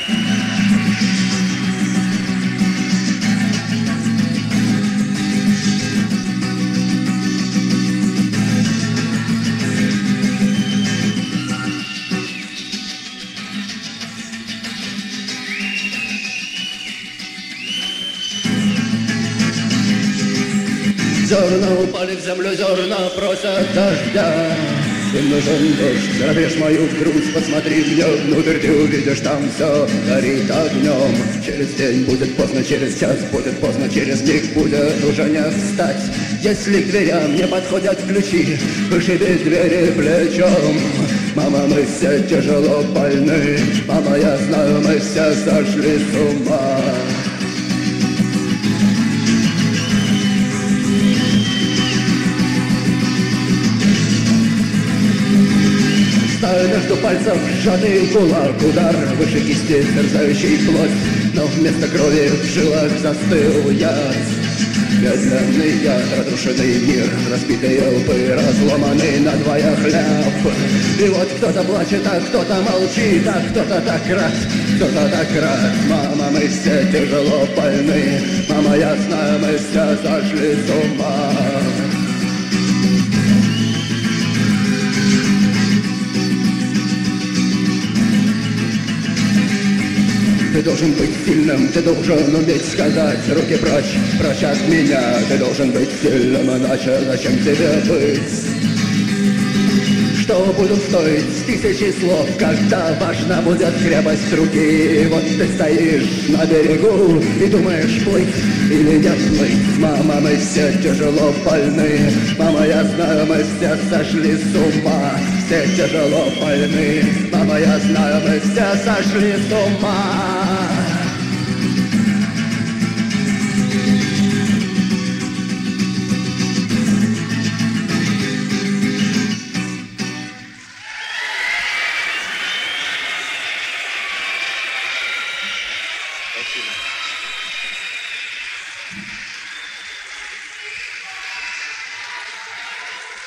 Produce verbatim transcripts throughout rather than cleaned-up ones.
Зерна упали в землю, зерна просят дождя. Им нужен дождь, грабишь мою грудь, посмотри мне внутрь, ты увидишь, там все горит огнем. Через день будет поздно, через час будет поздно, через миг будет уже не встать. Если к дверям не подходят ключи, вышиби двери плечом. Мама, мы все тяжело больны, мама, я знаю, мы все сошли с ума. Между пальцев сжатый кулак, удар выше кисти, терзающий плоть, но вместо крови в жилах застыл яд. Медленный яд, разрушенный мир, разбитые лбы, разломанный надвое хлеб. И вот кто-то плачет, а кто-то молчит, а кто-то так рад, кто-то так рад. Мама, мы все тяжело больны, мама, я знаю, мы все сошли с ума. Ты должен быть сильным, ты должен уметь сказать руки прочь, прочь от меня. Ты должен быть сильным, иначе зачем тебе быть? Что будут стоить тысячи слов, когда важна будет крепость руки? И вот ты стоишь на берегу и думаешь, плыть или не плыть. Мама, мы все тяжело больны, мама, я знаю, мы все сошли с ума. Все тяжело больны, мама, я знаю, мы все сошли с ума.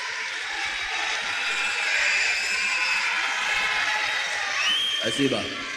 Спасибо.